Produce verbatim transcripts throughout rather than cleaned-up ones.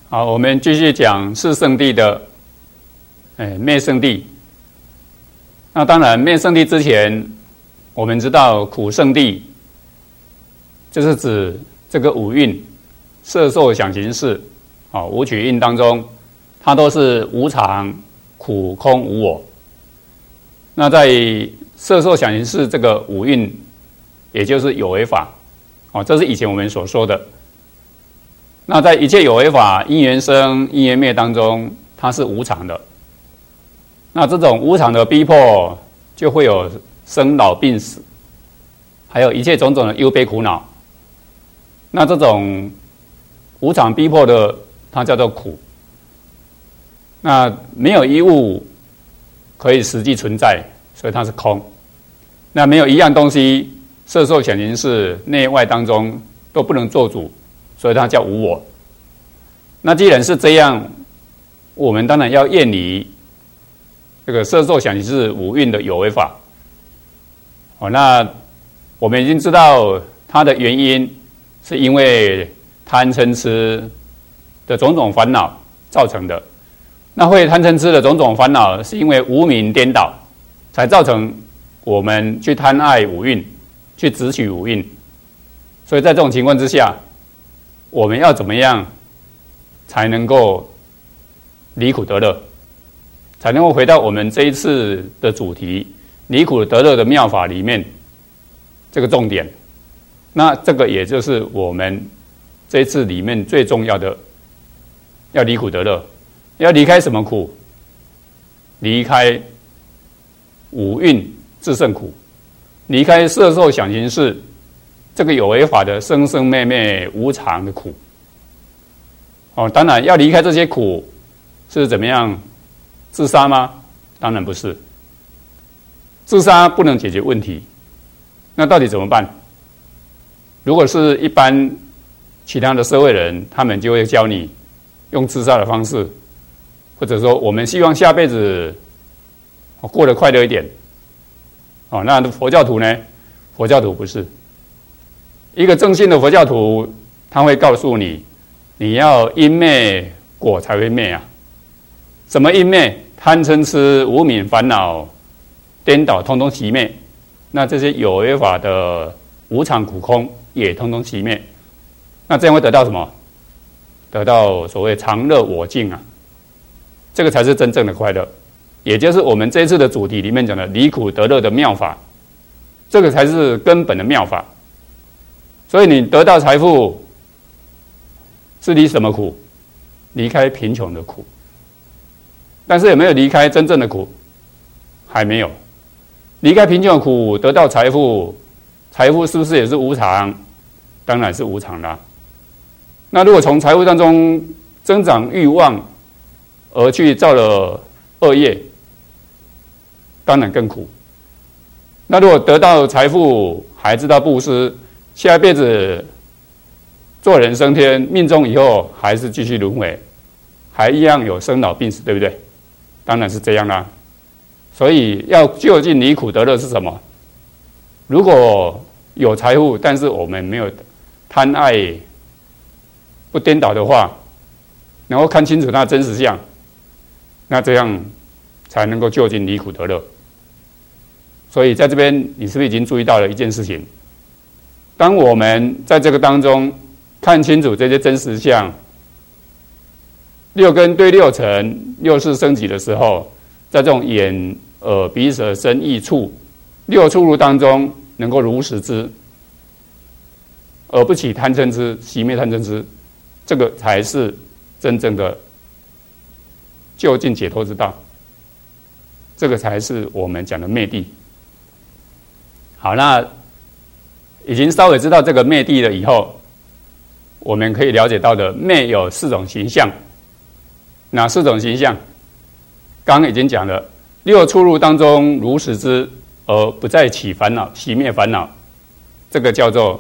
好，我们继续讲四圣谛的，哎，灭圣谛。那当然，灭圣谛之前，我们知道苦圣谛，就是指这个五蕴，色受想行识，好，五取蕴当中，它都是无常、苦、空、无我。那在色受想行识这个五蕴，也就是有为法，哦，这是以前我们所说的。那在一切有为法因缘生因缘灭当中，它是无常的。那这种无常的逼迫，就会有生老病死，还有一切种种的忧悲苦恼。那这种无常逼迫的，它叫做苦。那没有一物可以实际存在，所以它是空。那没有一样东西，色受想行识内外当中都不能做主，所以它叫无我。那既然是这样，我们当然要厌离这个色受想行识五蕴的有为法。哦，那我们已经知道它的原因，是因为贪嗔痴的种种烦恼造成的。那会贪嗔痴的种种烦恼，是因为无明颠倒，才造成我们去贪爱五蕴，去执取五蕴。所以在这种情况之下，我们要怎么样才能够离苦得乐，才能够回到我们这一次的主题离苦得乐的妙法里面这个重点。那这个也就是我们这一次里面最重要的，要离苦得乐。要离开什么苦？离开五蕴自胜苦，离开色受想行识这个有为法的生生灭灭无常的苦。哦，当然要离开这些苦是怎么样？自杀吗？当然不是。自杀不能解决问题，那到底怎么办？如果是一般其他的社会人，他们就会教你用自杀的方式，或者说我们希望下辈子过得快乐一点。哦，那佛教徒呢？佛教徒不是。一个正信的佛教徒，他会告诉你，你要因灭果才会灭啊。什么因灭？贪嗔痴无明烦恼颠倒，通通熄灭。那这些有为法的无常苦空也通通熄灭。那这样会得到什么？得到所谓常乐我净啊。这个才是真正的快乐，也就是我们这一次的主题里面讲的离苦得乐的妙法。这个才是根本的妙法。所以你得到财富是离什么苦？离开贫穷的苦。但是有没有离开真正的苦？还没有。离开贫穷的苦，得到财富，财富是不是也是无常？当然是无常啦。那如果从财富当中增长欲望而去造了恶业，当然更苦。那如果得到财富还知道布施，下一辈子做人升天，命中以后还是继续轮回，还一样有生老病死，对不对？当然是这样啦。所以要究竟离苦得乐是什么？如果有财富，但是我们没有贪爱不颠倒的话，然后看清楚它的真实相，那这样才能够究竟离苦得乐。所以在这边你是不是已经注意到了一件事情？当我们在这个当中看清楚这些真实相，六根对六尘六识升起的时候，在这种眼耳鼻舌身意触六触入当中能够如实知，而不起贪嗔痴，熄灭贪嗔痴，这个才是真正的究竟解脱之道。这个才是我们讲的灭谛。好，那已经稍微知道这个灭谛了以后，我们可以了解到的灭有四种形象。哪四种形象？刚刚已经讲了，六触入当中如实知，而不再起烦恼，熄灭烦恼，这个叫做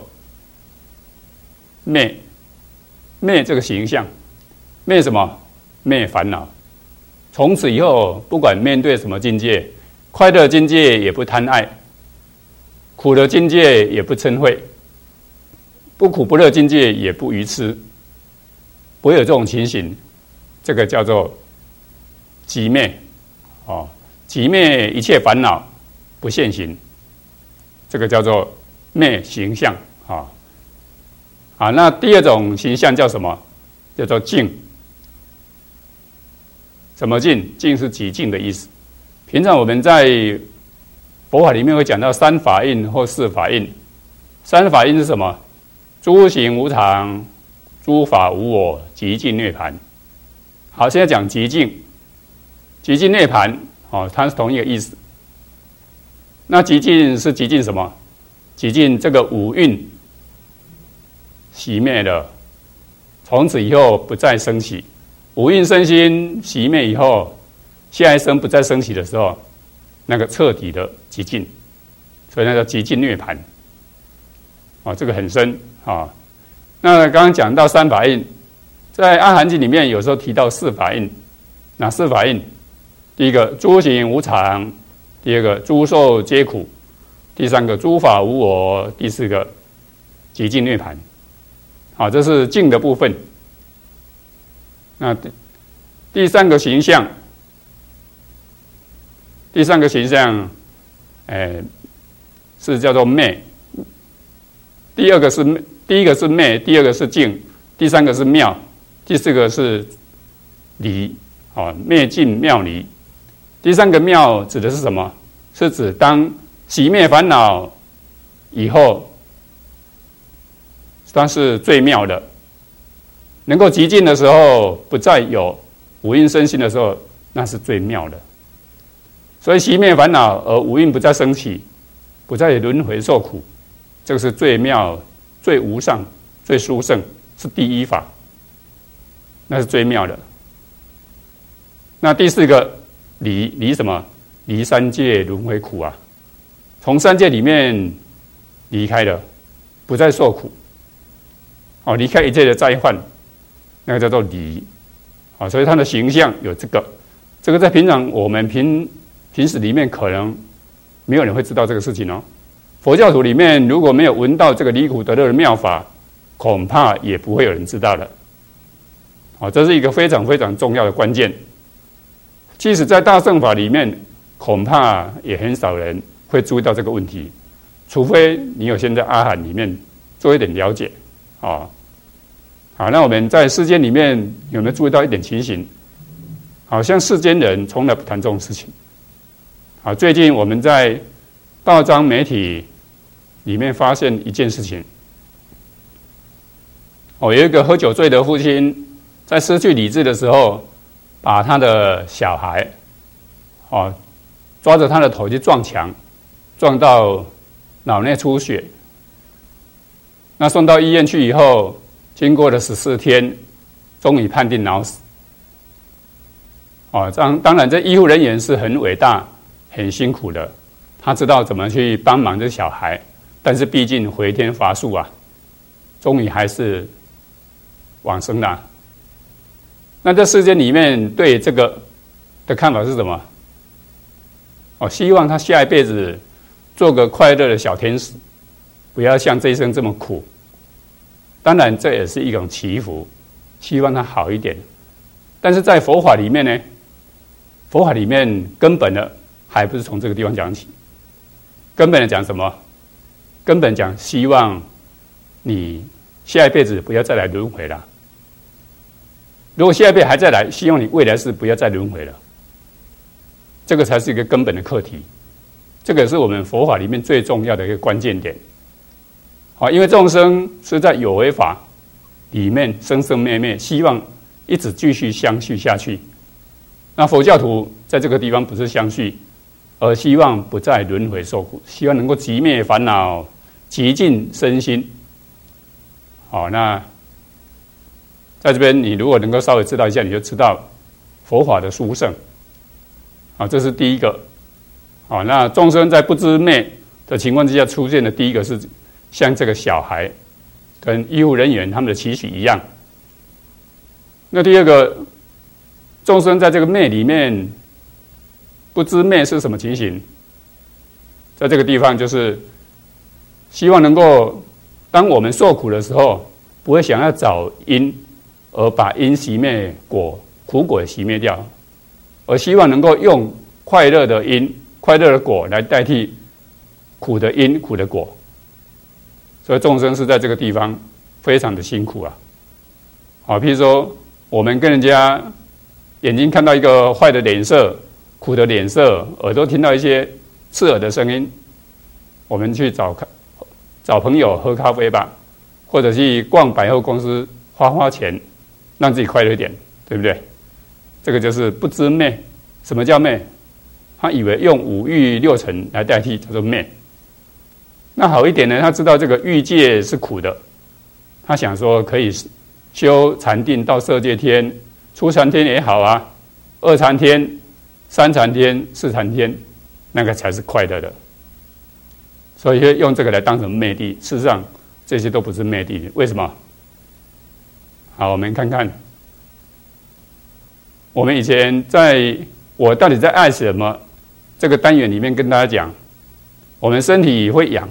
灭。灭这个形象，灭什么？灭烦恼。从此以后，不管面对什么境界，快乐境界也不贪爱，苦的境界也不嗔恚，不苦不乐境界也不愚痴， 不会有这种情形，这个叫做寂灭，哦，寂灭一切烦恼不现行，这个叫做灭形象啊。啊，那第二种形象叫什么？叫做净。什么净？净是极净的意思。平常我们在佛法里面会讲到三法印或四法印。三法印是什么？诸行无常，诸法无我，极尽涅槃。好，现在讲极尽，极尽涅槃，哦，它是同一个意思。那极尽是极尽什么？极尽这个五蕴熄灭了，从此以后不再升起。五蕴身心熄灭以后，下一生不再升起的时候，那个彻底的极尽，所以那叫极尽涅槃。哦，这个很深啊、哦。那刚刚讲到三法印，在《阿含经》里面有时候提到四法印。哪四法印？第一个诸行无常，第二个诸受皆苦，第三个诸法无我，第四个极尽涅槃。好，这是净的部分。那第三个形象，第三个形象，哎，是叫做灭。第二个是第一个是灭，第二个是净，第三个是妙，第四个是离。哦，灭尽妙离。第三个妙指的是什么？是指当熄灭烦恼以后，它是最妙的。能够极尽的时候，不再有五蕴身心的时候，那是最妙的。所以熄灭烦恼而五蕴不再升起，不再轮回受苦，这个是最妙、最无上、最殊胜，是第一法，那是最妙的。那第四个离离什么？离三界轮回苦啊！从三界里面离开了，不再受苦。哦，离开一切的灾患，那个叫做离。啊，所以它的形象有这个，这个在平常我们平平时里面可能没有人会知道这个事情哦。佛教徒里面如果没有闻到这个离苦得乐的妙法，恐怕也不会有人知道了。啊，这是一个非常非常重要的关键。即使在大乘法里面，恐怕也很少人会注意到这个问题，除非你有先在阿含里面做一点了解啊。好，那我们在世间里面有没有注意到一点情形？好像世间人从来不谈这种事情。好，最近我们在报章媒体里面发现一件事情，哦，有一个喝酒醉的父亲在失去理智的时候，把他的小孩，哦，抓着他的头去撞墙，撞到脑内出血。那送到医院去以后，经过了十四天，终于判定脑死。哦，当当然，这医护人员是很伟大、很辛苦的，他知道怎么去帮忙这小孩，但是毕竟回天乏术啊，终于还是往生了。那这世间里面对这个的看法是什么？哦，希望他下一辈子做个快乐的小天使，不要像这一生这么苦。当然，这也是一种祈福，希望他好一点。但是在佛法里面呢，佛法里面根本的还不是从这个地方讲起。根本的讲什么？根本讲希望你下一辈子不要再来轮回了。如果下一辈还再来，希望你未来世不要再轮回了。这个才是一个根本的课题，这个是我们佛法里面最重要的一个关键点。好，因为众生是在有为法里面生生灭灭，希望一直继续相续下去。那佛教徒在这个地方不是相续，而希望不再轮回受苦，希望能够极灭烦恼，极尽身心。好，那在这边，你如果能够稍微知道一下，你就知道佛法的殊胜。啊，这是第一个。啊，那众生在不知灭的情况之下出现的第一个是像这个小孩跟医护人员他们的期许一样。那第二个，众生在这个灭里面不知灭是什么情形？在这个地方就是希望能够，当我们受苦的时候，不会想要找因， 而把因熄灭，果苦果熄灭掉，而希望能够用快乐的因、快乐的果来代替苦的因、苦的果。所以众生是在这个地方非常的辛苦啊。好，譬如说我们跟人家眼睛看到一个坏的脸色、苦的脸色，耳朵听到一些刺耳的声音，我们去找找朋友喝咖啡吧，或者去逛百货公司花花钱，让自己快乐一点，对不对？这个就是不知昧。什么叫昧？他以为用五欲六尘来代替，叫做昧。那好一点呢，他知道这个欲界是苦的，他想说可以修禅定到色界天，初禅天也好啊，二禅天、三禅天、四禅天，那个才是快乐的。所以用这个来当成昧地，事实上这些都不是昧地。为什么？好，我们看看，我们以前在我到底在爱什么这个单元里面跟大家讲，我们身体会痒，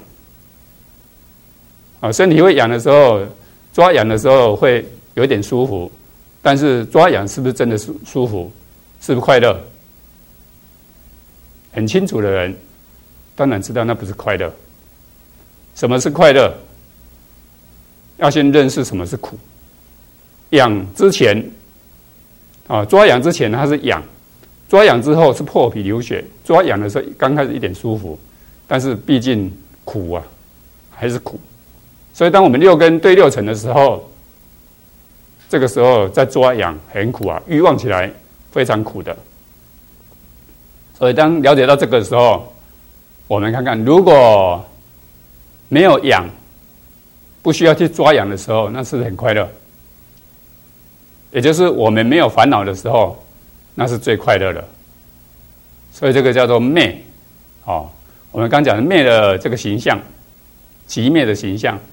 啊，身体会痒的时候，抓痒的时候会有点舒服，但是抓痒是不是真的舒舒服？是不是快乐？很清楚的人，当然知道那不是快乐。什么是快乐？要先认识什么是苦。痒之前，啊，抓痒之前它是痒，抓痒之后是破皮流血。抓痒的时候刚开始一点舒服，但是毕竟苦啊，还是苦。所以当我们六根对六尘的时候，这个时候在抓痒很苦啊，欲望起来非常苦的。所以当了解到这个的时候，我们看看，如果没有痒，不需要去抓痒的时候，那是不是很快乐？也就是我们没有烦恼的时候，那是最快乐的。所以这个叫做昧，哦，我们刚讲的昧的这个形象，极灭的形象。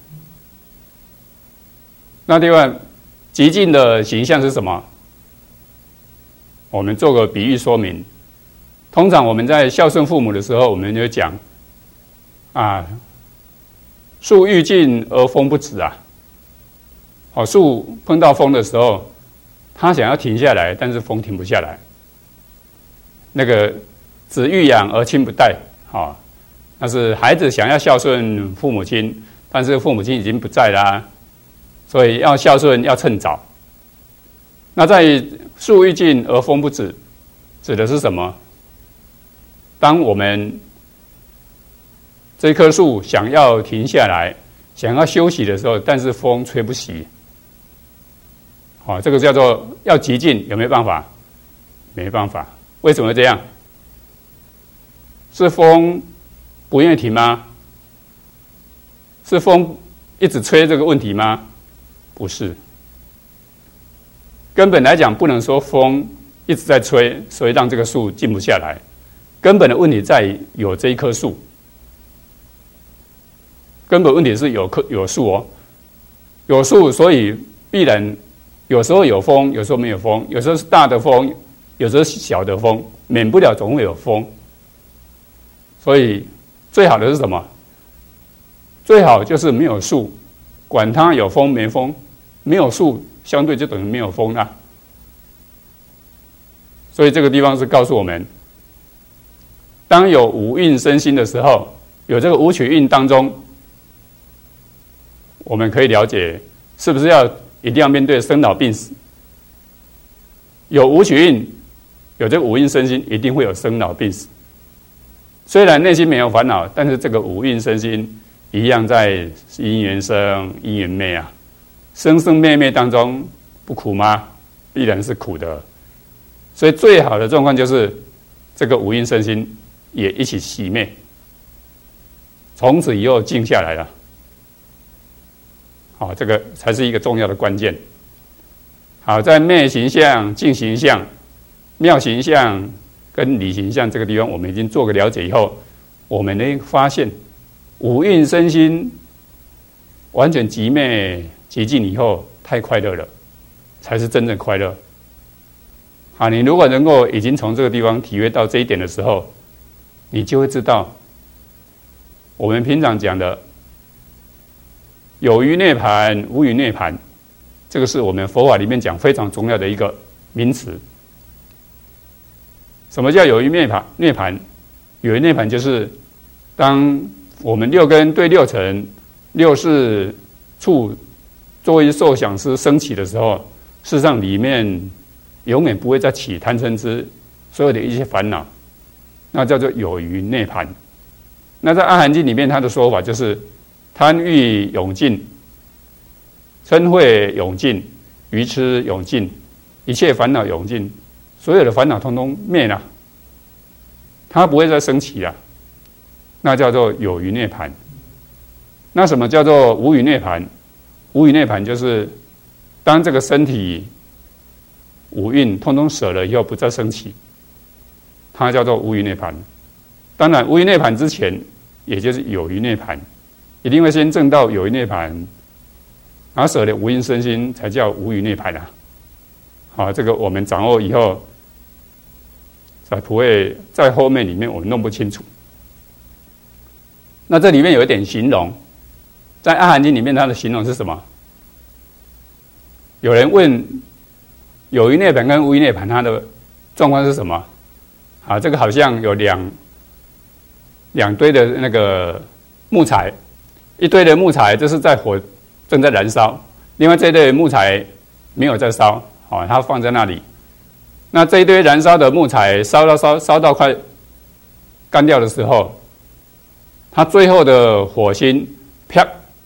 那另外，极尽的形象是什么？我们做个比喻说明。通常我们在孝顺父母的时候，我们就讲啊，树欲静而风不止啊。哦，树碰到风的时候，它想要停下来，但是风停不下来。那个子欲养而亲不待，啊，那是孩子想要孝顺父母亲，但是父母亲已经不在啦，所以要孝顺要趁早。那在树欲静而风不止，指的是什么？当我们这棵树想要停下来，想要休息的时候，但是风吹不熄，好、哦，这个叫做要极静，有没有办法？没办法。为什么这样？是风不愿意停吗？是风一直吹这个问题吗？不是。根本来讲，不能说风一直在吹，所以让这个树静不下来。根本的问题在于有这一棵树，根本问题是有棵有树哦，有树，所以必然有时候有风，有时候没有风，有时候是大的风，有时候是小的风，免不了总会有风。所以最好的是什么？最好就是没有树，管它有风没风，没有树相对就等于没有风啦。所以这个地方是告诉我们，当有五蕴身心的时候，有这个五取蕴当中，我们可以了解，是不是要一定要面对生老病死？有五取蕴，有这个五蕴身心，一定会有生老病死。虽然内心没有烦恼，但是这个五蕴身心一样在因缘生、因缘灭啊，生生灭灭当中不苦吗？必然是苦的。所以最好的状况就是这个五蕴身心也一起熄灭，从此以后静下来了。好，这个才是一个重要的关键。好，在灭形象、净形象、妙形象跟理形象这个地方，我们已经做个了解以后，我们呢发现五蕴身心完全寂灭极尽以后，太快乐了，才是真正快乐。好，你如果能够已经从这个地方体会到这一点的时候，你就会知道，我们平常讲的有余涅槃，无余涅槃， 这个是我们佛法里面讲非常重要的一个名词。什么叫有余涅槃？涅槃，有余涅槃就是当我们六根对六尘、六识处作为受想思升起的时候，事实上里面永远不会再起贪嗔痴所有的一些烦恼，那叫做有余涅槃。那在《阿含经》里面，他的说法就是贪欲永尽，嗔恚永尽，愚痴永尽，一切烦恼永尽，所有的烦恼通通灭了，它不会再升起了，那叫做有余涅槃。那什么叫做无余涅槃？无余涅槃就是当这个身体五蕴通通舍了以后，不再升起，它叫做无余涅槃。当然，无余涅槃之前，也就是有余涅槃，一定会先证到有余涅槃，而舍了无因身心，才叫无余涅槃啊。好，这个我们掌握以后，才不会在后面里面我们弄不清楚。那这里面有一点形容，在《阿含经》里面，它的形容是什么？有人问有余涅槃跟无余涅槃，它的状况是什么？啊，这个好像有两两堆的那个木材，一堆的木材这是在火正在燃烧，另外这一堆木材没有在烧，哦，它放在那里。那这一堆燃烧的木材烧到烧烧到快干掉的时候，它最后的火星啪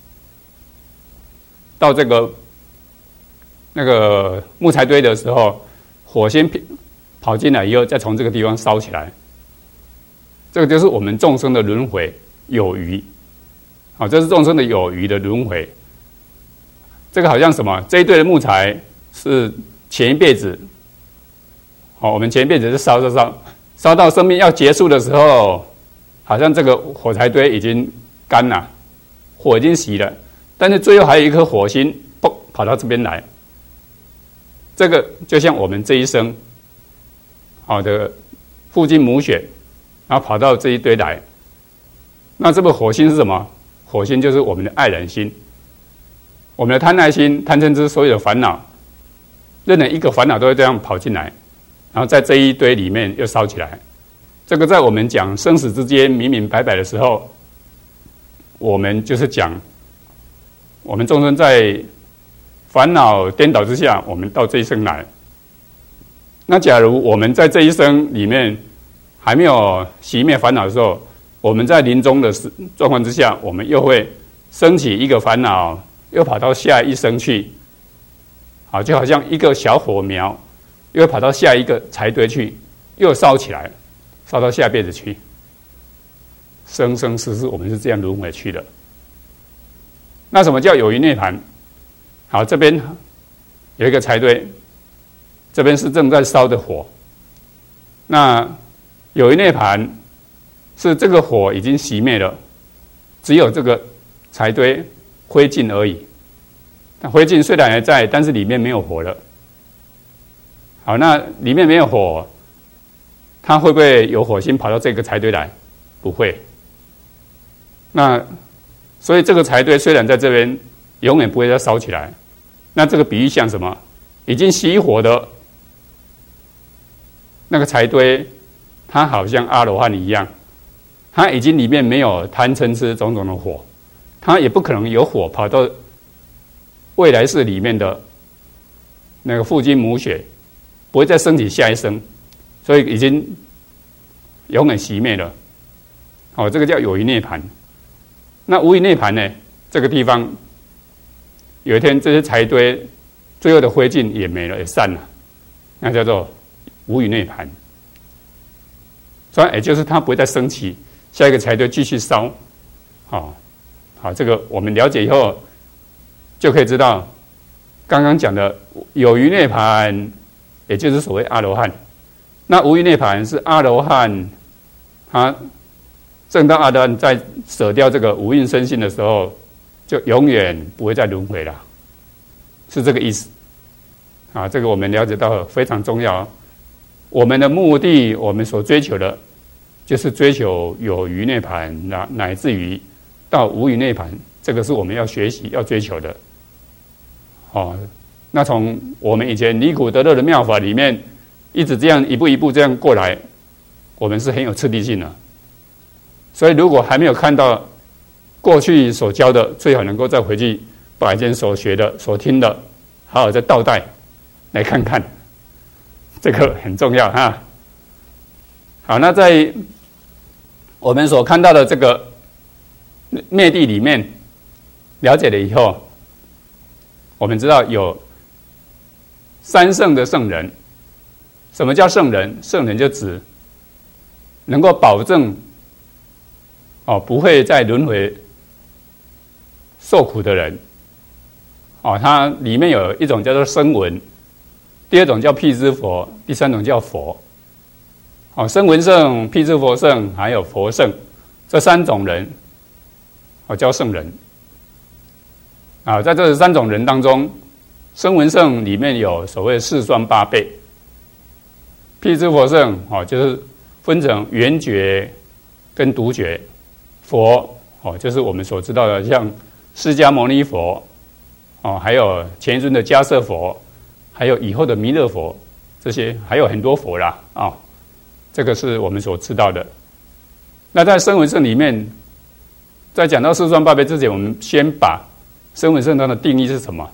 到这个那个木材堆的时候，火星跑进来以后，再从这个地方烧起来。这个就是我们众生的轮回有余，好，这是众生的有余的轮回。这个好像什么？这一堆的木材是前一辈子，好，我们前一辈子是烧烧烧，烧到生命要结束的时候，好像这个火柴堆已经干了，火已经熄了，但是最后还有一颗火星，嘣，跑到这边来。这个就像我们这一生，好的父精母血，然后跑到这一堆来。那这个火星是什么？火星就是我们的爱人心，我们的贪爱心、贪嗔痴所有的烦恼，任何一个烦恼都会这样跑进来，然后在这一堆里面又烧起来。这个在我们讲生死之间明明白白的时候，我们就是讲我们众生在烦恼颠倒之下，我们到这一生来。那假如我们在这一生里面还没有熄灭烦恼的时候，我们在临终的状况之下，我们又会升起一个烦恼，又跑到下一生去。好，就好像一个小火苗，又跑到下一个柴堆去，又烧起来，烧到下辈子去。生生世世，我们是这样轮回去的。那什么叫有余涅槃？好，这边有一个柴堆，这边是正在烧的火。那有余涅槃是这个火已经熄灭了，只有这个柴堆灰烬而已。那灰烬虽然还在，但是里面没有火了。好，那里面没有火，它会不会有火星跑到这个柴堆来？不会。那所以这个柴堆虽然在这边，永远不会再烧起来。那这个比喻像什么？已经熄火的那个柴堆，它好像阿罗汉一样，它已经里面没有贪嗔痴种种的火，它也不可能有火跑到未来世里面的那个父精母血，不会再升起下一生，所以已经永远熄灭了。好，这个叫有余涅槃。那无余涅槃呢？这个地方有一天这些柴堆最后的灰烬也没了，也散了，那叫做无余涅槃。所以也就是它不会再升起下一个柴堆继续烧。好，好，这个我们了解以后就可以知道，刚刚讲的有余涅槃，也就是所谓阿罗汉。那无余涅槃是阿罗汉，他证到阿罗汉在舍掉这个五蕴身心的时候，就永远不会再轮回了，是这个意思。啊，这个我们了解到非常重要。我们的目的，我们所追求的，就是追求有余涅槃，乃乃至于到无余涅槃，这个是我们要学习、要追求的。哦， 那从我们以前尼古德勒的妙法里面，一直这样一步一步这样过来，我们是很有次第性的。所以如果还没有看到过去所教的，最好能够再回去把以前所学的、所听的，好好再倒带来看看，这个很重要哈。好，那在我们所看到的这个灭地里面了解了以后，我们知道有三圣的圣人。什么叫圣人？圣人就指能够保证哦不会在轮回受苦的人。哦，它里面有一种叫做声闻，第二种叫辟支佛，第三种叫佛。哦，声闻圣、辟支佛圣还有佛圣，这三种人哦叫圣人。啊，在这三种人当中，声闻圣里面有所谓四双八倍。辟支佛圣哦，就是分成圆觉跟独觉。佛哦，就是我们所知道的，像释迦牟尼佛哦，还有前一尊的迦叶佛，还有以后的弥勒佛，这些还有很多佛啦啊、哦。这个是我们所知道的。那在声闻圣里面，在讲到四双八倍之前，我们先把声闻圣它的定义是什么？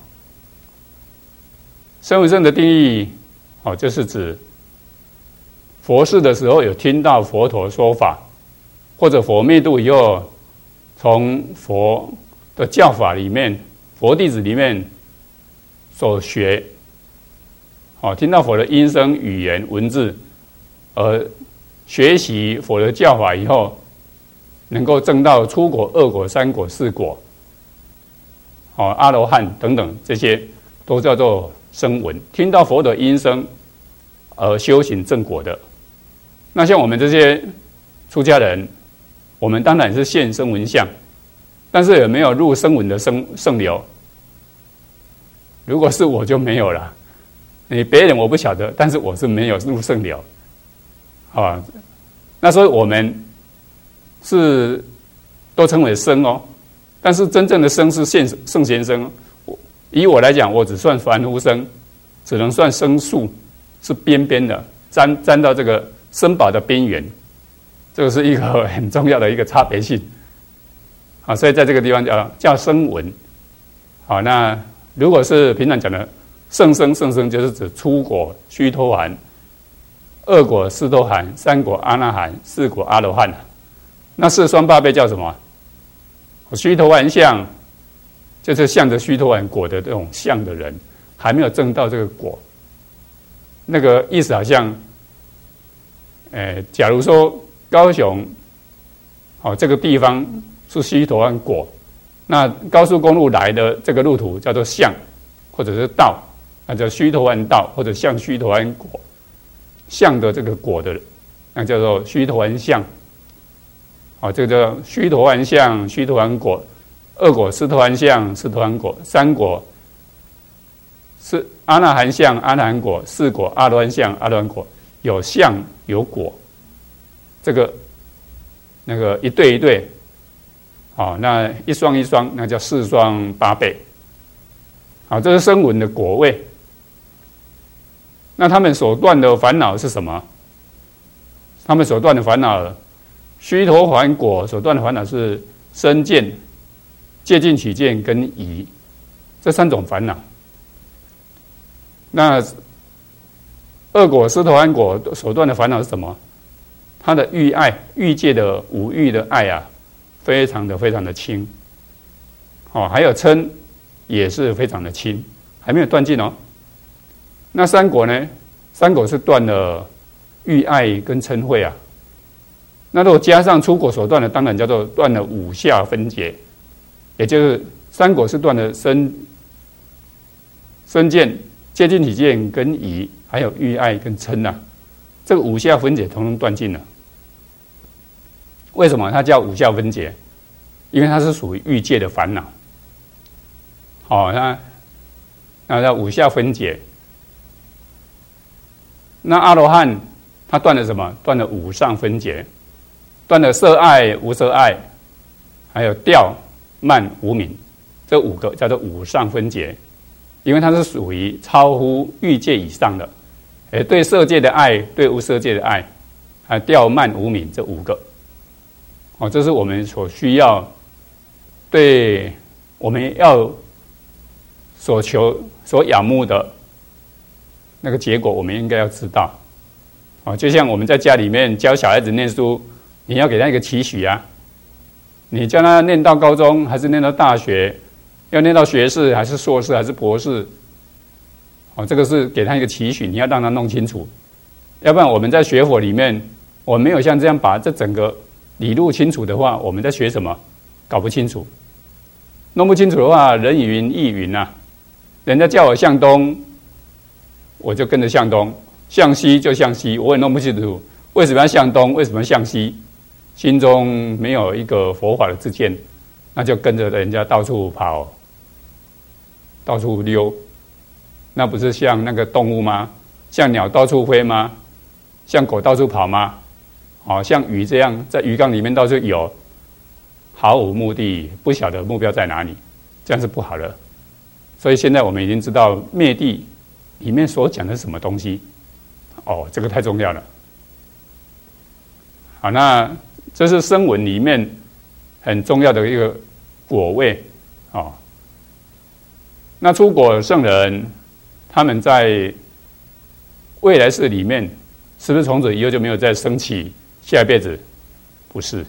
声闻圣的定义哦，就是指佛事的时候有听到佛陀说法，或者佛灭度以后，从佛的教法里面、佛弟子里面所学，哦，听到佛的音声、语言、文字，而学习佛的教法以后，能够证到初果、二果、三果、四果，哦，阿罗汉等等，这些都叫做声闻。听到佛的音声而修行正果的。那像我们这些出家人，我们当然是现声闻相，但是有没有入声闻的圣圣流？如果是我就没有了，你别人我不晓得，但是我是没有入圣流，啊，那所以我们是都称为声哦，但是真正的声是现圣贤声。以我来讲，我只算凡夫声，只能算声数，是边边的，沾沾到这个声宝的边缘，这个是一个很重要的一个差别性。好，所以在这个地方叫叫声闻。好，那如果是平常讲的圣声，圣声就是指初果须陀洹，二果斯陀含，三果阿那含，四果阿罗汉。那四双八倍叫什么？须陀洹相，就是向着须陀洹果的这种相的人，还没有证到这个果。那个意思好像，呃，假如说高雄，哦，这个地方是须陀洹果，那高速公路来的这个路途叫做向，或者是道，那叫须陀洹道，或者向须陀洹果，向的这个果的，那叫做须陀洹相。哦，这个叫须陀洹相、须陀洹果，二果斯陀含相、斯陀含果，三果是阿那含相、阿那含果，四果阿罗汉相、阿罗汉果，有相有果，这个那个一对一对，好，那一双一双，那叫四双八倍。好，这是声闻的果位。那他们所断的烦恼是什么？他们所断的烦恼，须陀洹果所断的烦恼是身见、戒禁起见跟疑这三种烦恼。那二果斯陀含果所断的烦恼是什么？他的欲爱，欲界的五欲的爱啊，非常的非常的轻。哦，还有嗔也是非常的轻，还没有断尽哦。那三果呢？三果是断了欲爱跟嗔恚啊。那如果加上初果所断的，当然叫做断了五下分解，也就是三果是断了身、身见、戒禁起见跟疑，还有欲爱跟嗔啊，这个五下分解统统断尽了。为什么它叫五下分解？因为它是属于欲界的烦恼。好、哦，那那叫五下分解。那阿罗汉他断了什么？断了五上分解，断了色爱、无色爱，还有调、慢、无明，这五个叫做五上分解。 因为它是属于超乎欲界以上的，哎，对色界的爱，对无色界的爱，还调慢无明这五个，哦，这是我们所需要，对我们要所求所仰慕的那个结果，我们应该要知道，哦，就像我们在家里面教小孩子念书，你要给他一个期许啊，你叫他念到高中还是念到大学？要念到学士还是硕士还是博士？哦，这个是给他一个期许，你要让他弄清楚。要不然我们在学佛里面，我们没有像这样把这整个理路清楚的话，我们在学什么？搞不清楚。弄不清楚的话，人云亦云啊。人家叫我向东，我就跟着向东；向西就向西，我也弄不清楚为什么要向东，为什么要向西，心中没有一个佛法的知见，那就跟着人家到处跑。到处溜，那不是像那个动物吗？像鸟到处飞吗？像狗到处跑吗？哦，像鱼这样在鱼缸里面到处游，毫无目的，不晓得目标在哪里，这样是不好的。所以现在我们已经知道灭地里面所讲的是什么东西，哦，这个太重要了。好，那这是声闻里面很重要的一个果位，哦。那出果圣人，他们在未来世里面，是不是从此以后就没有再升起下一辈子？不是。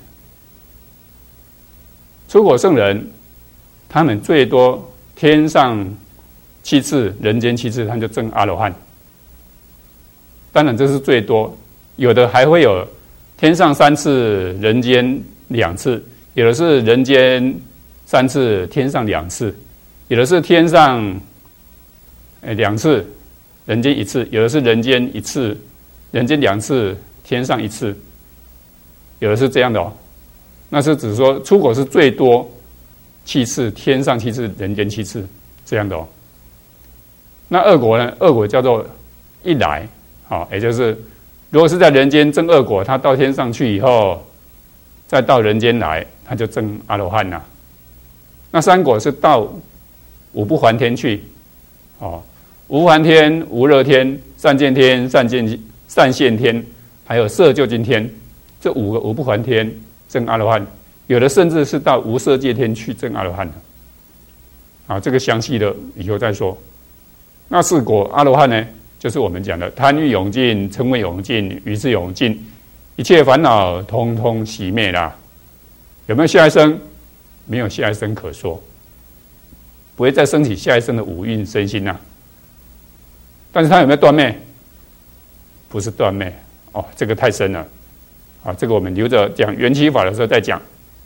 出果圣人，他们最多天上七次，人间七次，他就证阿罗汉。当然这是最多，有的还会有天上三次，人间两次，有的是人间三次，天上两次。有的是天上两次，人间一次；有的是人间一次，人间两次，天上一次。有的是这样的哦，那是指说出果是最多七次，天上七次，人间七次这样的哦。那恶果呢？恶果叫做一来，好，也就是如果是在人间证恶果，他到天上去以后，再到人间来，他就证阿罗汉了。那三果是到五不还天去，哦，无不还天、无热天、善见天、善见善现天，还有色究竟天，这五个无不还天证阿罗汉，有的甚至是到无色界天去证阿罗汉的。啊，这个详细的以后再说。那四果阿罗汉呢，就是我们讲的贪欲永尽、嗔恚永尽、愚痴永尽，一切烦恼通通熄灭啦。有没有下一生？没有下一生可说。不会再升起下一生的五蕴身心呐、啊，但是它有没有断灭？不是断灭哦，这个太深了啊，这个我们留着讲缘起法的时候再讲。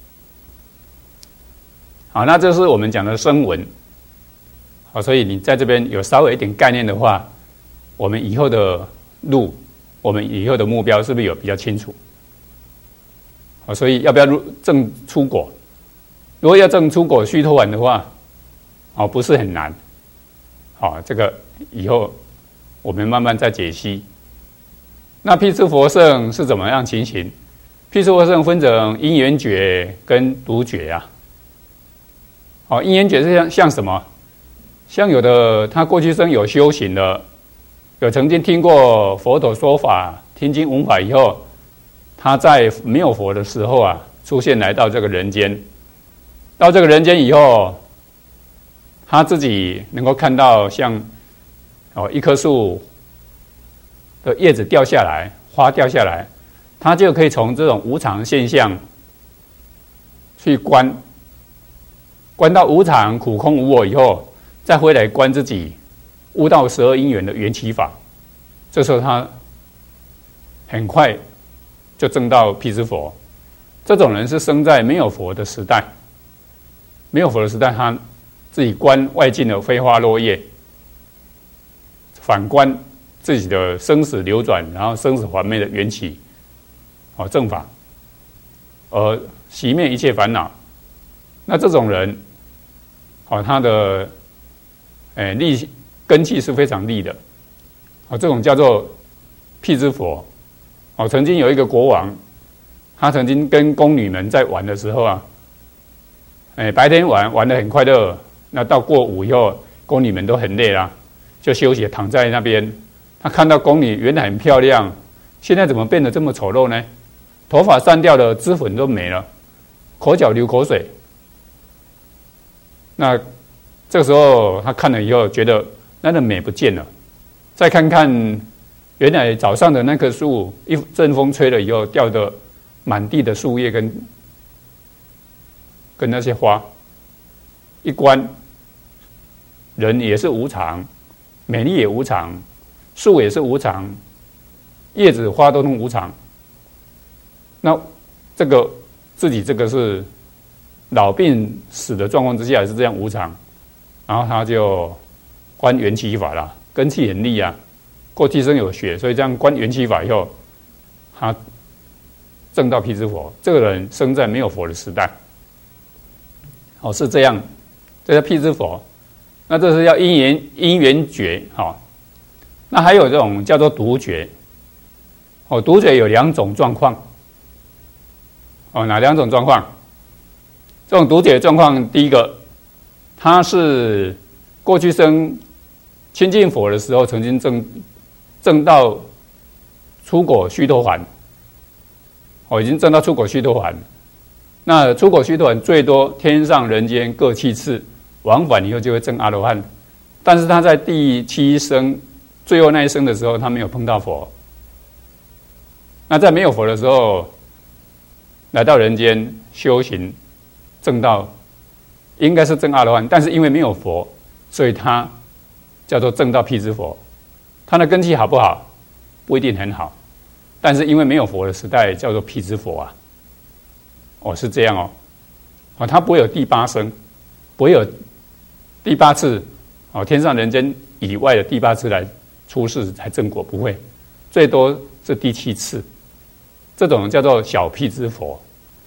好，那这是我们讲的声闻，好，所以你在这边有稍微一点概念的话，我们以后的路，我们以后的目标是不是有比较清楚？好，所以要不要证出果？如果要证出果须陀洹的话。哦，不是很难，好、哦，这个以后我们慢慢再解析。那辟支佛圣是怎么样情形？辟支佛圣分成因缘觉跟独觉啊。哦，因缘觉是像像什么？像有的他过去生有修行的，有曾经听过佛陀说法，听经闻法以后，他在没有佛的时候啊，出现来到这个人间，到这个人间以后。他自己能够看到像哦一棵树的叶子掉下来，花掉下来，他就可以从这种无常现象去观，观到无常、苦、空、无我以后，再回来观自己悟到十二因缘的缘起法。这时候他很快就证到辟支佛。这种人是生在没有佛的时代，没有佛的时代，他自己观外境的飞花落叶，反观自己的生死流转，然后生死还灭的缘起，哦，正法，而熄灭一切烦恼。那这种人，哦，他的，诶，力根气是非常利的，哦，这种叫做辟支佛。哦，曾经有一个国王，他曾经跟宫女们在玩的时候啊，诶，白天玩玩得很快乐。那到过午以后， 宫女们都很累啦，就休息躺在那边。他看到宫女原来很漂亮，现在怎么变得这么丑陋呢？头发散掉了，脂粉都没了，口角流口水。那这个时候他看了以后，觉得那个美不见了。再看看原来早上的那棵树，一阵风吹了以后，掉的满地的树叶跟跟那些花。一观，人也是无常，美丽也无常，树也是无常，叶子花都能无常。那这个自己这个是老病死的状况之下，也是这样无常。然后他就观缘起法啦，根气很利啊，过去生有学，所以这样观缘起法以后，他证到辟支佛。这个人生在没有佛的时代，哦，是这样，这叫辟支佛。那这是要因缘因缘觉，哈、哦。那还有这种叫做独觉，哦，独觉有两种状况，哦，哪两种状况？这种独觉的状况，第一个，他是过去生亲近佛的时候，曾经证证到出果须陀洹，哦，已经证到出果须陀洹。那出果须陀洹最多天上人间各七次，往返以后就会证阿罗汉。但是他在第七生最后那一生的时候，他没有碰到佛。那在没有佛的时候，来到人间修行，证到应该是证阿罗汉，但是因为没有佛，所以他叫做证到辟支佛。他的根基好不好？不一定很好，但是因为没有佛的时代，叫做辟支佛啊。哦，是这样哦。哦，他不会有第八生，不会有第八次哦，天上人间以外的第八次来出世才正果，不会，最多是第七次。这种叫做小辟支佛。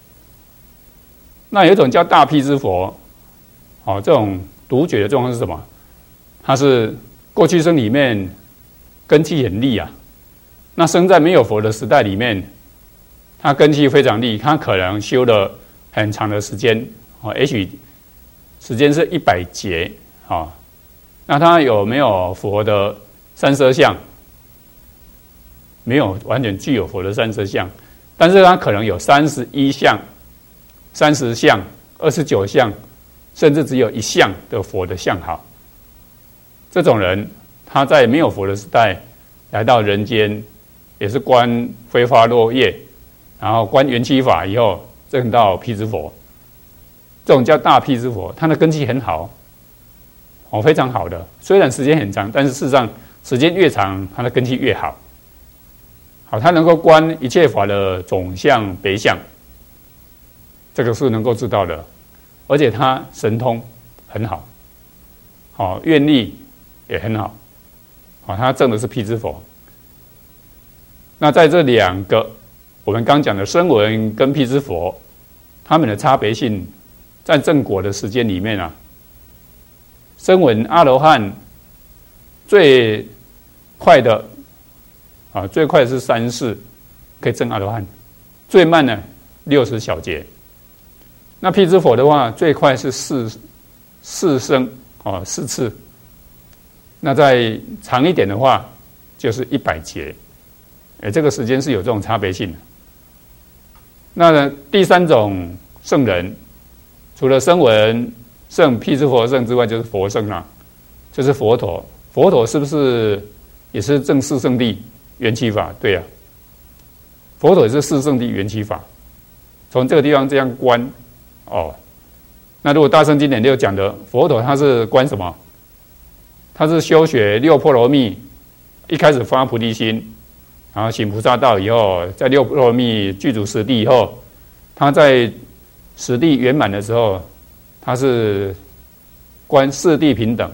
那有一种叫大辟支佛，哦，这种独觉的状况是什么？它是过去生里面根气很利啊，那生在没有佛的时代里面，他根气非常利，他可能修了很长的时间，哦，也许时间是一百劫，哦，那他有没有佛的三色相？没有完全具有佛的三色相，但是他可能有三十一相、三十相、二十九相，甚至只有一相的佛的相好。这种人，他在没有佛的时代来到人间，也是观飞花落叶，然后观缘起法以后证到辟支佛。这种叫大辟支佛，他的根基很好，哦，非常好的。虽然时间很长，但是事实上时间越长，他的根基越好。好，他能够观一切法的总相、别相，这个是能够知道的，而且他神通很好，好，愿力也很好，好，他证的是辟支佛。那在这两个我们刚讲的声闻跟辟支佛，他们的差别性，在证果的时间里面啊，声闻阿罗汉最快的。啊，最快是三世可以证阿罗汉，最慢呢六十小劫。那辟支佛的话，最快是四四生哦，四次。那再长一点的话，就是一百劫。哎，这个时间是有这种差别性的。那第三种圣人，除了声闻圣、辟支佛圣之外，就是佛圣啦，就是佛陀。佛陀是不是也是证四圣谛？缘起法，对啊，佛陀也是四圣谛缘起法。从这个地方这样观，哦，那如果大乘经典六讲的佛陀，他是观什么？他是修学六波罗蜜，一开始发菩提心，然后行菩萨道以后，在六波罗蜜具足十地以后，他在十地圆满的时候，他是观四谛平等，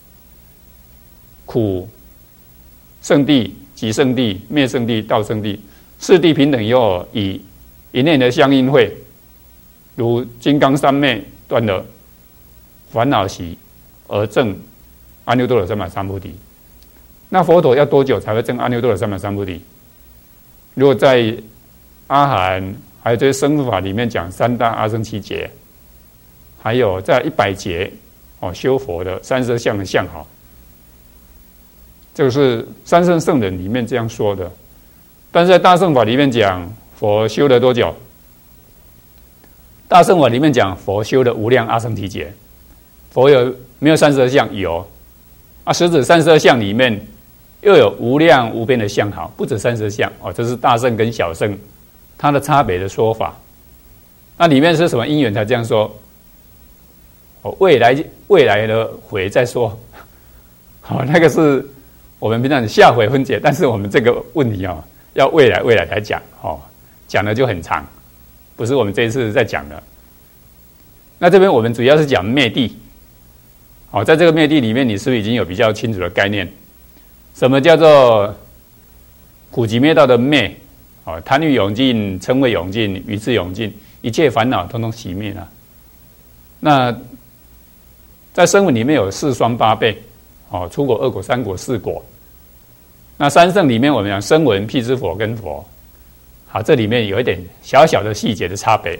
苦圣谛。即圣谛、灭圣谛、道圣谛，四谛平等以后，以一念的相应会，如金刚三昧断了烦恼习，而证阿耨多罗三藐三菩提。那佛陀要多久才会证阿耨多罗三藐三菩提？如果在阿含还有这些生法里面讲三大阿僧祇劫，还有在一百劫哦修佛的三十二相的相好。这个是三圣圣人里面这样说的。但是在大乘法里面讲，佛修了多久？大乘法里面讲，佛修了无量阿僧祇劫。佛有没有三十二相？有啊，实指三十二相里面又有无量无边的相好，不止三十二相哦。这是大乘跟小乘它的差别的说法。那里面是什么因缘才这样说？哦，未来未来的回再说。好，那个是我们平常下回分解，但是我们这个问题哦，要未来未来才讲哦，讲的就很长，不是我们这一次在讲的。那这边我们主要是讲灭地。好，在这个灭地里面，你是不是已经有比较清楚的概念？什么叫做苦集灭道的灭？哦，贪欲永尽，嗔恚永尽，愚痴永尽，一切烦恼统统熄灭了。那在声闻里面有四双八倍，哦，初果、二果、三果、四果。那三圣里面我们讲声闻、辟支佛跟佛，好，这里面有一点小小的细节的差别。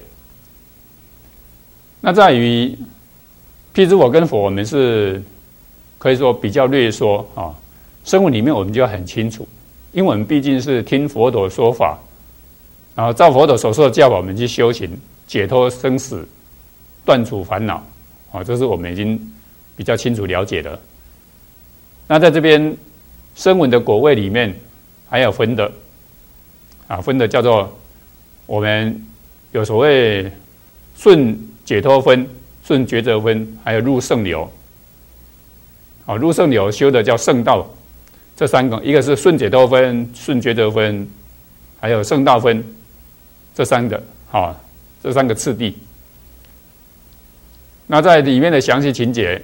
那在于辟支佛跟佛，我们是可以说比较略说啊。声闻里面我们就要很清楚，因为我们毕竟是听佛陀说法，然后照佛陀所说的教法，我们去修行，解脱生死，断除烦恼，啊，这是我们已经比较清楚了解的。那在这边声闻的果位里面，还有分的，啊，分的叫做我们有所谓顺解脱分、顺抉择分，还有入圣流。好，入圣流修的叫圣道，这三个，一个是顺解脱分、顺抉择分，还有圣道分，这三个，好，这三个次第。那在里面的详细情节，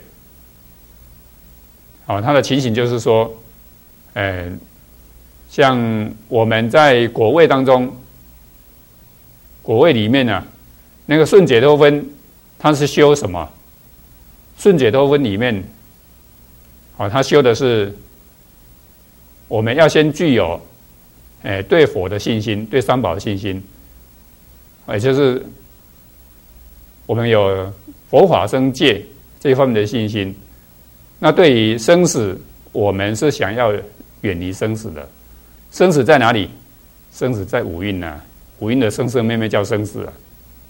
好，它的情形就是说，呃，像我们在果位当中，果位里面呢、啊，那个顺解脱分，它是修什么？顺解脱分里面，好，它修的是我们要先具有，哎，对佛的信心，对三宝的信心，也就是我们有佛法僧戒这方面的信心。那对于生死，我们是想要远离生死的。生死在哪里？生死在五蕴啊，五蕴的生生灭灭叫生死啊。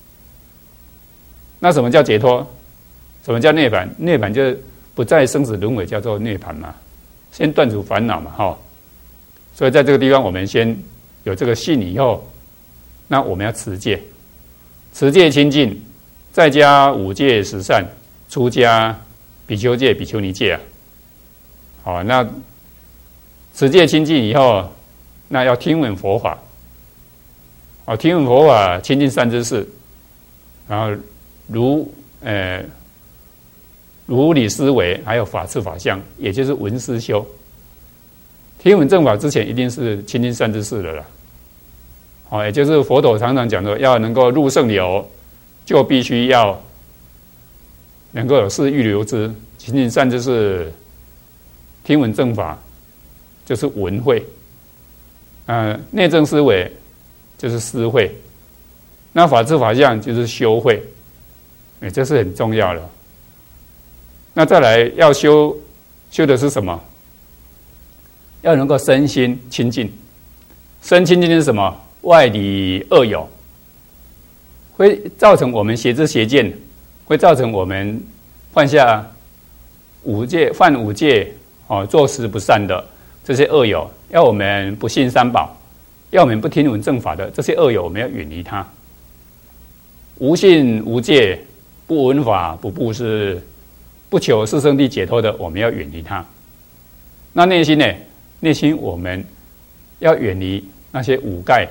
那什么叫解脱？什么叫涅槃？涅槃就是不再生死轮回，叫做涅槃嘛。先断除烦恼嘛，哈。所以在这个地方，我们先有这个信以后，那我们要持戒，持戒清净，再加五戒十善，出家比丘戒、比丘尼戒啊。好，那持戒清净以后，那要听闻佛法。好，听闻佛法，亲近善知识，然后如呃如理思维，还有法次法相，也就是闻思修。听闻正法之前，一定是亲近善知识的啦。好，也就是佛陀常常讲的，要能够入圣流，就必须要能够有事欲留之，亲近善知识，听闻正法，就是闻慧。呃，内证思维就是思慧，那法次法相就是修慧，哎，这是很重要的。那再来要修，修的是什么？要能够身心清净。身清净是什么？外离恶有，会造成我们邪知邪见，会造成我们犯下五戒、犯五戒哦，做事不善的这些恶友，要我们不信三宝，要我们不听闻正法的这些恶友，我们要远离它。无信无戒，不闻法，不布施，不求四圣谛解脱的，我们要远离它。那内心呢？内心我们要远离那些五盖，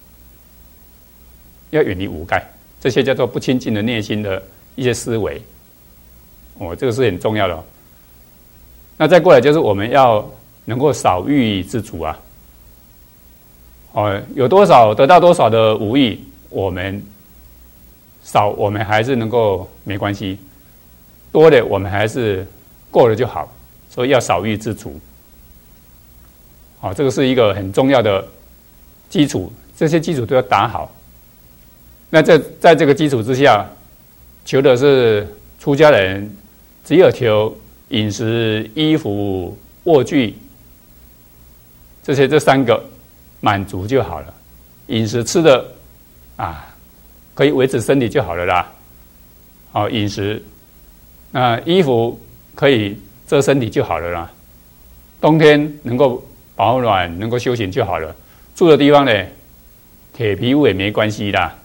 要远离五盖，这些叫做不清净的内心的一些思维。哦，这个是很重要的哦。那再过来就是我们要能够少欲知足啊。哦，有多少得到多少的无欲，我们少，我们还是能够没关系；多的我们还是够了就好。所以要少欲知足。好，这个是一个很重要的基础，这些基础都要打好。那在在这个基础之下，求的是出家人只有求饮食、衣服、卧具这些这三个满足就好了。饮食吃的啊，可以维持身体就好了啦。好，饮食，那衣服可以遮身体就好了啦。冬天能够保暖，能够休闲就好了。住的地方呢，铁皮屋也没关系啦。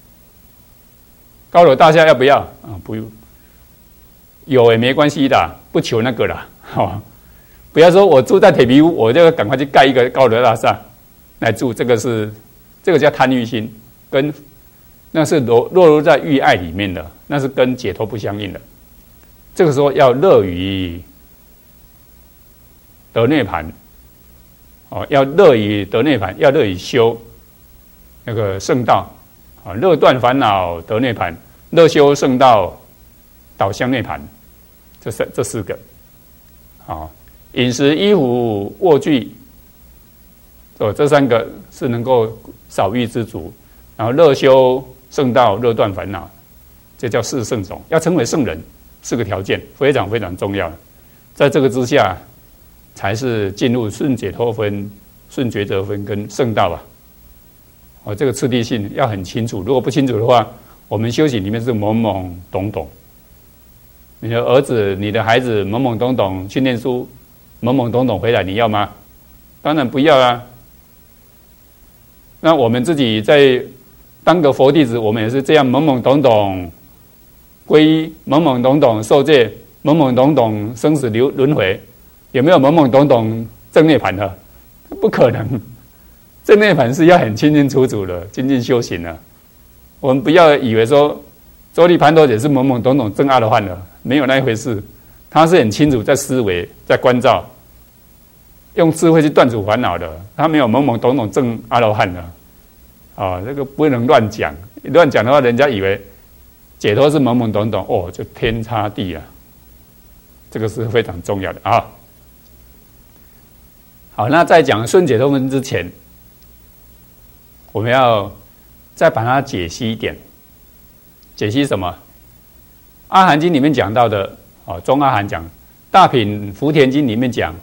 高楼大厦要不要啊？不用，有也没关系的，不求那个啦。哦，不要说我住在铁皮屋，我就赶快去盖一个高楼大厦来住，这个是这个叫贪欲心，跟那是落落入在欲爱里面的，那是跟解脱不相应的。这个时候要乐于得涅槃，哦，要乐于得涅槃，要乐于修那个圣道，啊，乐断烦恼得涅槃，乐修圣道导向涅槃，这是这四个，啊，饮食、衣服、卧具，哦，这三个是能够少欲知足，然后乐修圣道，乐断烦恼，这叫四圣种。要成为圣人，四个条件非常非常重要，在这个之下，才是进入顺解脱分、顺觉者分跟圣道啊。哦，这个次第性要很清楚，如果不清楚的话，我们修行里面是懵懵懂懂。你的儿子、你的孩子懵懵懂懂去念书，懵懵懂懂回来，你要吗？当然不要啊。那我们自己在当个佛弟子，我们也是这样懵懵懂懂皈依，懵懵懂懂受戒，懵懵懂懂生死流轮回，有没有懵懵懂懂正涅槃的？不可能。正涅槃是要很清清楚楚的精进修行的。我们不要以为说周利盘陀也是懵懵懂懂正阿罗汉的，没有那一回事。他是很清楚在思维，在关照，用智慧去断除烦恼的。他没有懵懵懂懂正阿罗汉的。啊、哦，这个不能乱讲，乱讲的话，人家以为解脱是懵懵懂懂，哦，就天差地了。这个是非常重要的啊。好，那在讲顺解脱分之前，我们要再把它解析一点。解析什么？阿含经里面讲到的，哦，中阿含讲，大品福田经里面讲，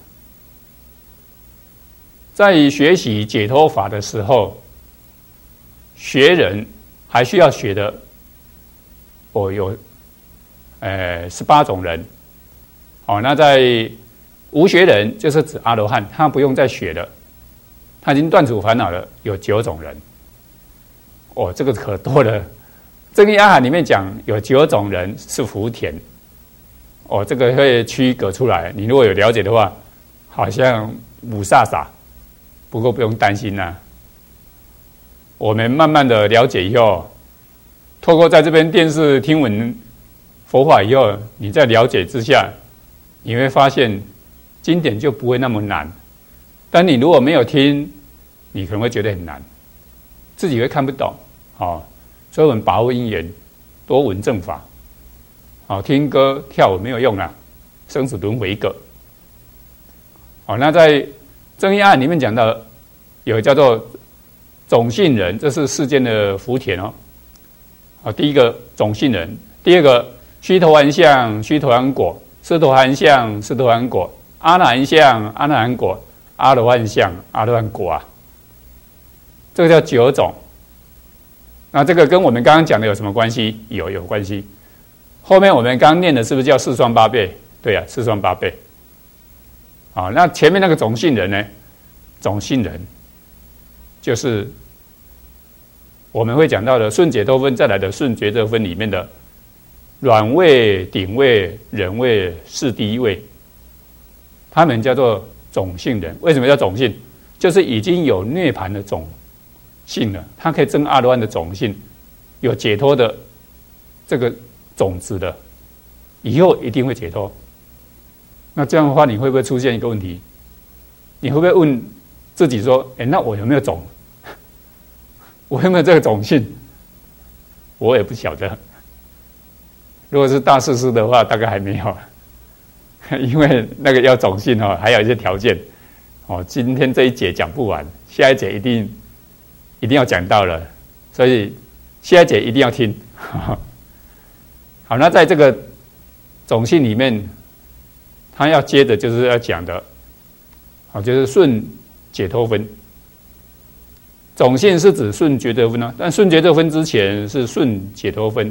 在学习解脱法的时候，学人还需要学的，哦，有，呃，十八种人。哦，那在无学人就是指阿罗汉，他不用再学了，他已经断除烦恼了，有九种人。哦，这个可多了。正义阿含里面讲有九种人是福田。哦，这个会区隔出来。你如果有了解的话，好像五煞煞，不过不用担心啦、啊。我们慢慢的了解以后，透过在这边电视听闻佛法以后，你在了解之下，你会发现经典就不会那么难。但你如果没有听，你可能会觉得很难，自己会看不懂。哦，所以我们把握因缘，多闻正法。好，听歌跳舞没有用啦，生死轮回一个。好，那在正义案里面讲到，有叫做种姓人，这是世间的福田哦。好，第一个种姓人，第二个须陀洹相、须陀洹果，斯陀含相、斯陀含果，阿那含相、阿那含果，阿罗汉相、阿罗汉果啊。这个叫九种。那这个跟我们刚刚讲的有什么关系？有有关系。后面我们刚刚念的是不是叫四双八倍？对啊，四双八倍。好，那前面那个种姓人呢？种姓人就是我们会讲到的顺解脱分再来的顺觉者分里面的软位、顶位、忍位、是第一位，他们叫做种姓人。为什么叫种姓？就是已经有涅槃的种性了，它可以证阿罗汉的种性，有解脱的这个种子的，以后一定会解脱。那这样的话，你会不会出现一个问题？你会不会问自己说：“哎，那我有没有种？我有没有这个种性？”我也不晓得。如果是大师师的话，大概还没有，因为那个要种性哦，还有一些条件哦。今天这一节讲不完，下一节一定。一定要讲到了，所以下一节一定要听。好，那在这个种性里面，他要接的就是要讲的，好，就是顺解脱分。种性是指顺觉得分啊，但顺觉得分之前是顺解脱分。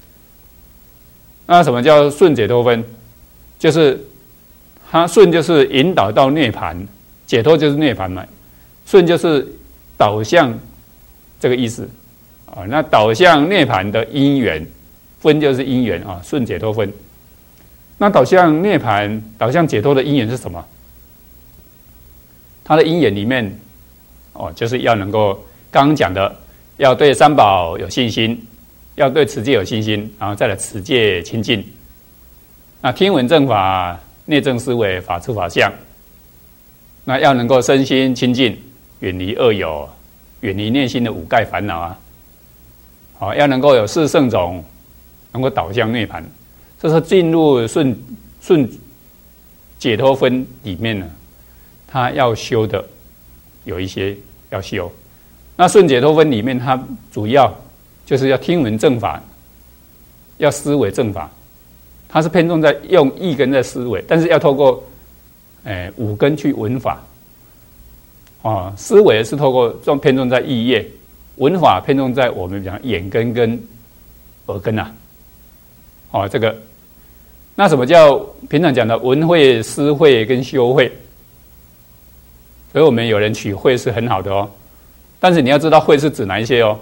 那什么叫顺解脱分？就是它顺就是引导到涅槃，解脱就是涅槃嘛，顺就是导向这个意思啊。那导向涅槃的因缘，分就是因缘啊，顺解脱分。那导向涅槃、导向解脱的因缘是什么？它的因缘里面，哦，就是要能够刚刚讲的，要对三宝有信心，要对持戒有信心，然后再来持戒清净。那听闻正法、内证思维、法处法相，那要能够身心清净，远离恶友，远离内心的五盖烦恼啊。好，要能够有四圣种，能够导向涅槃。这是进入顺顺解脱分里面呢，他要修的有一些要修。那顺解脱分里面，它主要就是要听闻正法，要思维正法。它是偏重在用意根在思维，但是要透过诶五根去闻法。哦，思维是透过重偏重在意业，闻法偏重在我们讲眼根跟耳根啊。哦，这个。那什么叫平常讲的闻慧、思慧跟修慧？所以我们有人取慧是很好的哦，但是你要知道慧是指哪一些哦？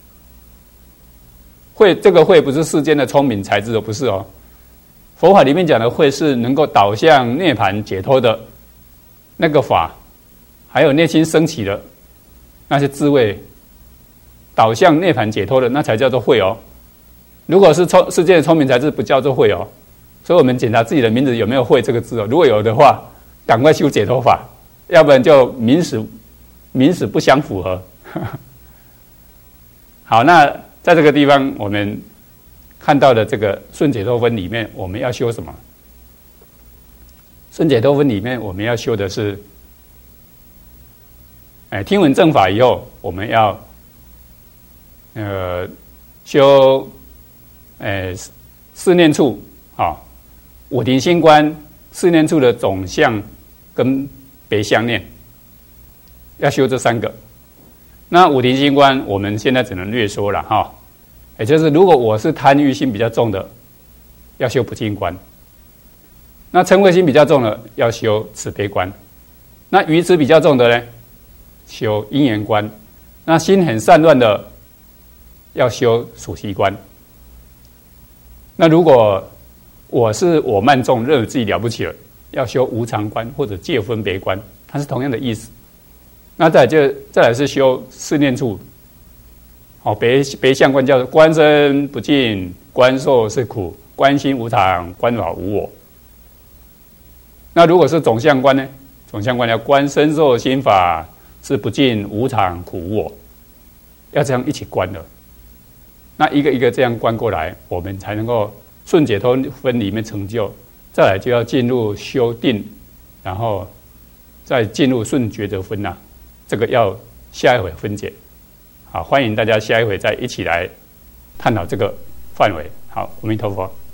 慧这个慧不是世间的聪明才智的，不是哦。佛法里面讲的慧是能够导向涅槃解脱的那个法，还有内心升起的那些智慧，导向涅槃解脱的那才叫做慧哦。如果是聪世间的聪明才智，不叫做慧哦。所以我们检查自己的名字有没有慧这个字哦，如果有的话，赶快修解脱法，要不然就名实名实不相符合。好，那在这个地方我们看到的这个顺解脱分里面，我们要修什么？顺解脱分里面我们要修的是，哎，听闻正法以后，我们要呃修，哎四念处啊。五停心观四念处的总相跟别相念，要修这三个。那五停心观我们现在只能略说了哈，也就是如果我是贪欲心比较重的，要修不净观；那嗔恚心比较重的，要修慈悲观；那愚痴比较重的呢，修因缘观；那心很散乱的，要修属息观。那如果我是我慢众，认为自己了不起了，要修无常观或者界分别观，它是同样的意思。那再来就再来是修四念处，好，别别相观叫做观身不净，观受是苦，观心无常，观法无我。那如果是总相观呢？总相观要观身受心法是不净、无常、苦、无我，要这样一起观的。那一个一个这样观过来，我们才能够顺解脱分里面成就，再来就要进入修定，然后再进入顺觉得分呐、啊，这个要下一回分解。好，欢迎大家下一回再一起来探讨这个范围。好，阿弥陀佛。